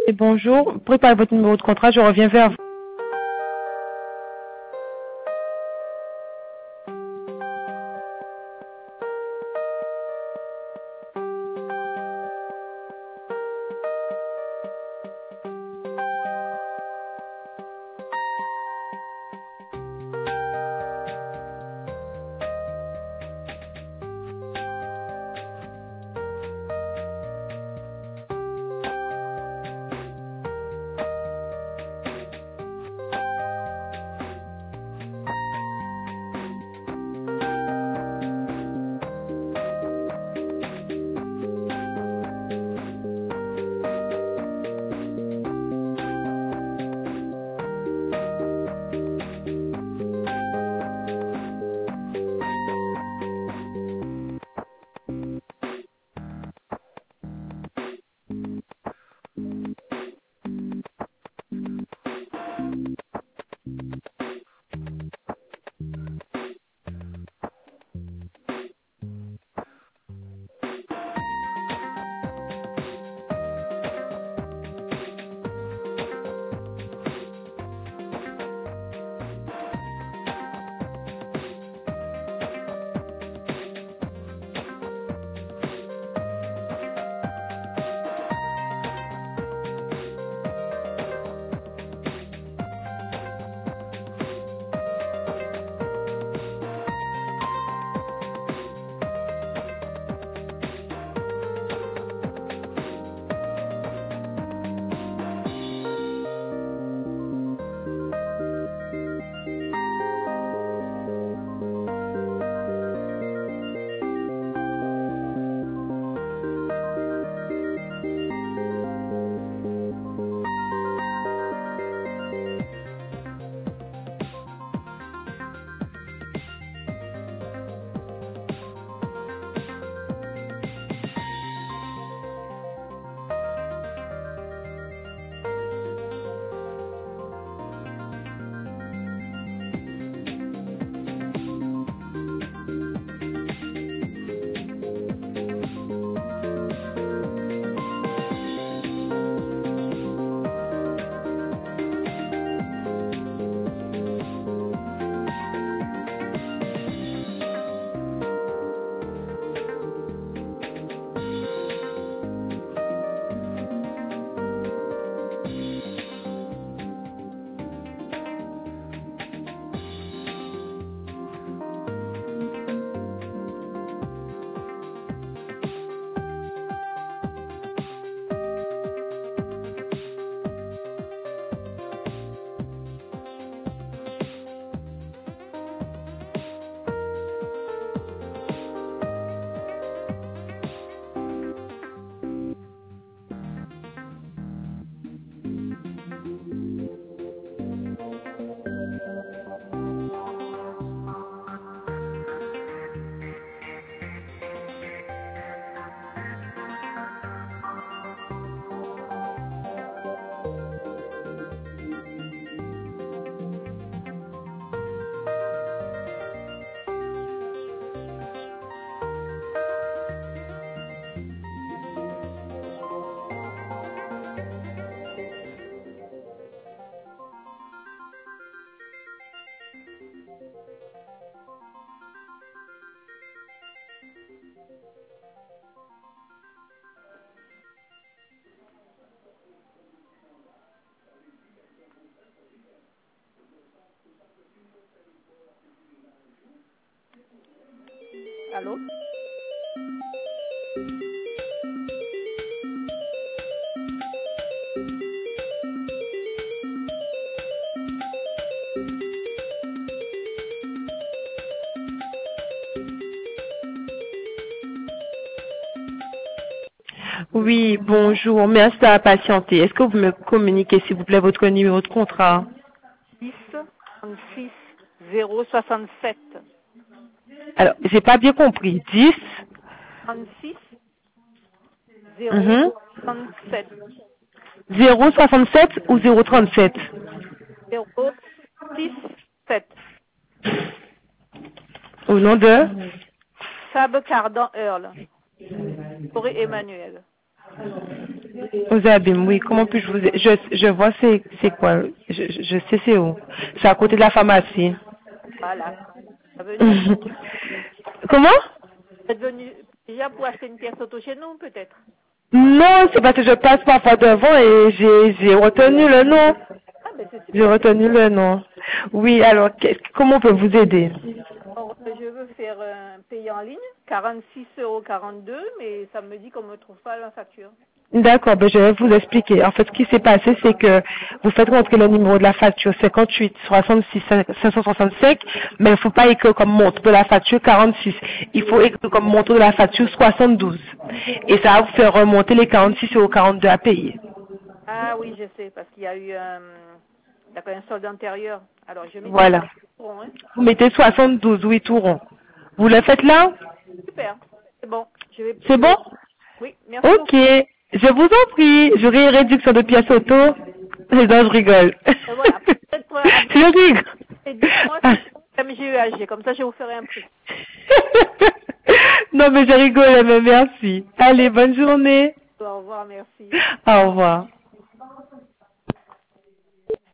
Et bonjour, préparez votre numéro de contrat, je reviens vers vous. Allô? Oui, bonjour, merci à patienter. Est-ce que vous me communiquez, s'il vous plaît, votre numéro de contrat? 10 36 067. Alors, j'ai pas bien compris. 10 36 mhm, 067. 067 ou 037? 067. Au nom de Sab Cardan Earl. Corée Emmanuel. Aux abîmes, oui. Comment puis-je vous aider? Je vois c'est quoi? Je sais c'est où. C'est à côté de la pharmacie. Voilà. Ça veut venir, Comment? vous êtes venu déjà pour acheter une pièce auto chez nous, peut-être? Non, c'est parce que je passe parfois devant et j'ai retenu le nom. Ah, ben c'est J'ai super. retenu le nom. Oui, alors comment on peut vous aider? Alors, je veux faire un payer en ligne, 46,42 €, mais ça me dit qu'on ne me trouve pas la facture. D'accord, ben je vais vous expliquer. En fait, ce qui s'est passé, c'est que vous faites rentrer le numéro de la facture 58 66 565, mais il ne faut pas écrire comme montant de la facture 46. Il faut écrire comme montant de la facture 72. Et ça va vous faire remonter les 46,42 à payer. Ah oui, je sais, parce qu'il y a eu d'accord, un solde antérieur. Alors, je mets Voilà. 72 €, hein. Vous mettez 72, oui, tout rond. Vous le faites là? Super. C'est bon. C'est bon? Oui, merci Ok. beaucoup. Je vous en prie. J'aurai une réduction de pièces auto. Et donc, je rigole. Voilà. Peut-être Je rigole. et dites-moi si c'est MGEAG, comme ça je vous ferai un prix. Non, mais je rigole, mais merci. Allez, bonne journée. Au revoir, merci. Au revoir.